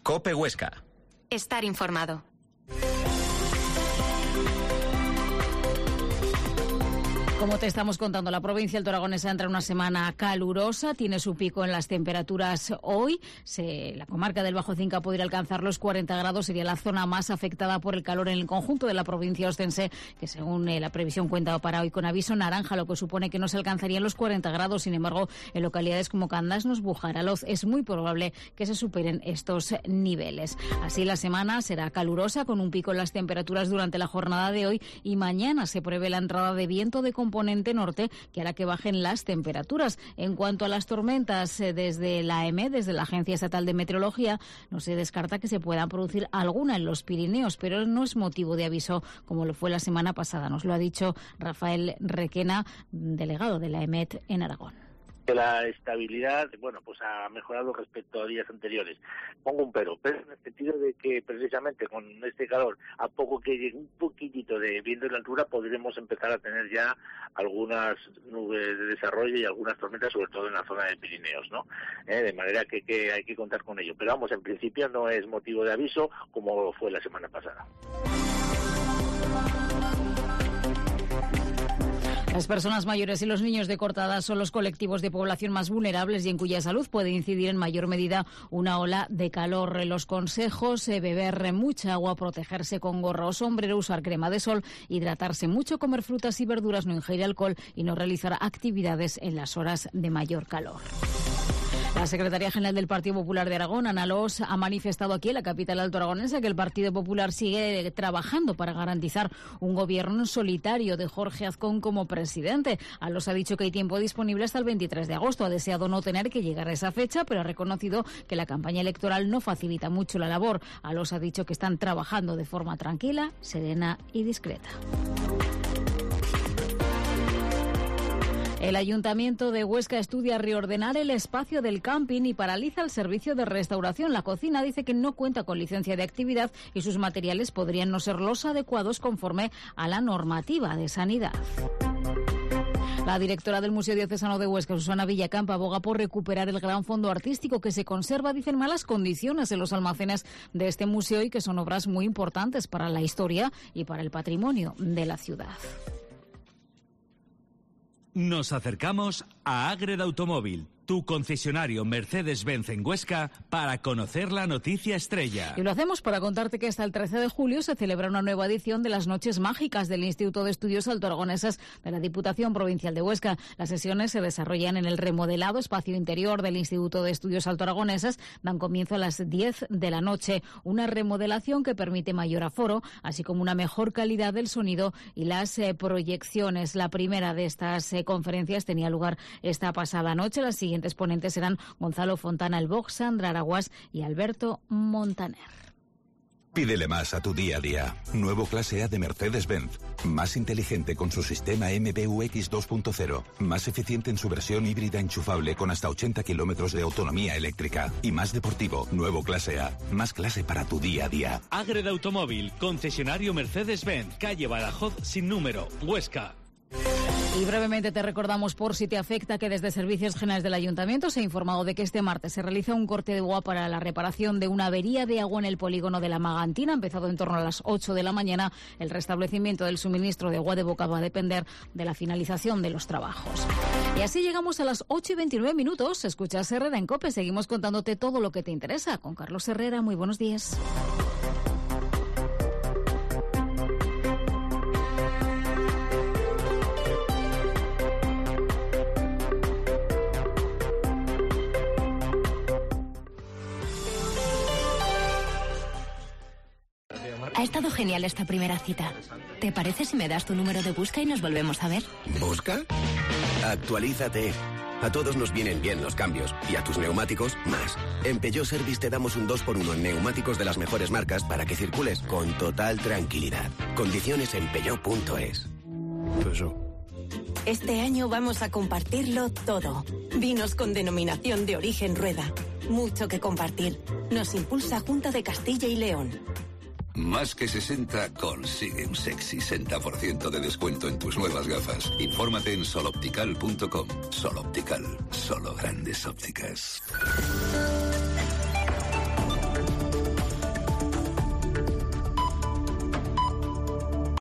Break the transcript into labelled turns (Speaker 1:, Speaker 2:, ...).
Speaker 1: COPE Huesca.
Speaker 2: Estar informado.
Speaker 3: Como te estamos contando, la provincia del Aragonesa entra en una semana calurosa, tiene su pico en las temperaturas hoy. La comarca del Bajo Cinca podría alcanzar los 40 grados, sería la zona más afectada por el calor en el conjunto de la provincia ostense, que según la previsión cuenta para hoy con aviso naranja, lo que supone que no se alcanzarían los 40 grados. Sin embargo, en localidades como Candasnos, Bujaraloz, es muy probable que se superen estos niveles. Así la semana será calurosa, con un pico en las temperaturas durante la jornada de hoy, y mañana se prevé la entrada de viento de componente norte que hará que bajen las temperaturas. En cuanto a las tormentas, desde la EMET, desde la Agencia Estatal de Meteorología, no se descarta que se pueda producir alguna en los Pirineos, pero no es motivo de aviso como lo fue la semana pasada. Nos lo ha dicho Rafael Requena, delegado de la EMET en Aragón.
Speaker 4: La estabilidad, pues ha mejorado respecto a días anteriores. Pongo un pero en el sentido de que precisamente con este calor, a poco que llegue un poquitito de viento en la altura, podremos empezar a tener ya algunas nubes de desarrollo y algunas tormentas, sobre todo en la zona de Pirineos, ¿no? De manera que hay que contar con ello. Pero vamos, en principio no es motivo de aviso como fue la semana pasada.
Speaker 3: Las personas mayores y los niños de corta edad son los colectivos de población más vulnerables y en cuya salud puede incidir en mayor medida una ola de calor. Los consejos: beber mucha agua, protegerse con gorro o sombrero, usar crema de sol, hidratarse mucho, comer frutas y verduras, no ingerir alcohol y no realizar actividades en las horas de mayor calor. La secretaria general del Partido Popular de Aragón, Ana Los, ha manifestado aquí en la capital altoaragonesa que el Partido Popular sigue trabajando para garantizar un gobierno en solitario de Jorge Azcón como presidente. A Los ha dicho que hay tiempo disponible hasta el 23 de agosto. Ha deseado no tener que llegar a esa fecha, pero ha reconocido que la campaña electoral no facilita mucho la labor. A Los ha dicho que están trabajando de forma tranquila, serena y discreta. El Ayuntamiento de Huesca estudia reordenar el espacio del camping y paraliza el servicio de restauración. La cocina dice que no cuenta con licencia de actividad y sus materiales podrían no ser los adecuados conforme a la normativa de sanidad. La directora del Museo Diocesano de Huesca, Susana Villacampa, aboga por recuperar el gran fondo artístico que se conserva, dicen, malas condiciones en los almacenes de este museo y que son obras muy importantes para la historia y para el patrimonio de la ciudad.
Speaker 5: Nos acercamos a Ágreda Automóvil, tu concesionario Mercedes-Benz en Huesca, para conocer la noticia estrella.
Speaker 3: Y lo hacemos para contarte que hasta el 13 de julio se celebra una nueva edición de las Noches Mágicas del Instituto de Estudios Altoaragonesas de la Diputación Provincial de Huesca. Las sesiones se desarrollan en el remodelado espacio interior del Instituto de Estudios Altoaragonesas. Dan comienzo a las 10 de la noche. Una remodelación que permite mayor aforo, así como una mejor calidad del sonido y las proyecciones. La primera de estas conferencias tenía lugar esta pasada noche. Las siguientes ponentes serán Gonzalo Fontana el Box, Sandra Araguas y Alberto Montaner.
Speaker 6: Pídele más a tu día a día. Nuevo clase A de Mercedes-Benz. Más inteligente con su sistema MBUX 2.0. Más eficiente en su versión híbrida enchufable con hasta 80 kilómetros de autonomía eléctrica. Y más deportivo. Nuevo clase A. Más clase para tu día a día.
Speaker 5: Ágreda Automóvil, concesionario Mercedes-Benz, calle Badajoz sin número, Huesca.
Speaker 3: Y brevemente te recordamos, por si te afecta, que desde Servicios Generales del Ayuntamiento se ha informado de que este martes se realiza un corte de agua para la reparación de una avería de agua en el polígono de la Magantina. Ha empezado en torno a las 8 de la mañana. El restablecimiento del suministro de agua de boca va a depender de la finalización de los trabajos. Y así llegamos a las 8:29. Escuchas Herrera en COPE. Seguimos contándote todo lo que te interesa. Con Carlos Herrera, muy buenos días.
Speaker 7: Ha estado genial esta primera cita. ¿Te parece si me das tu número de Busca y nos volvemos a ver?
Speaker 8: ¿Busca? Actualízate. A todos nos vienen bien los cambios y a tus neumáticos más. En Peugeot Service te damos un 2x1 en neumáticos de las mejores marcas para que circules con total tranquilidad. Condiciones en peugeot.es.
Speaker 9: Peugeot.
Speaker 7: Este año vamos a compartirlo todo. Vinos con denominación de origen Rueda. Mucho que compartir. Nos impulsa Junta de Castilla y León.
Speaker 10: Más que 60 consigue un sexy 60% de descuento en tus nuevas gafas. Infórmate en soloptical.com. Soloptical, solo grandes ópticas.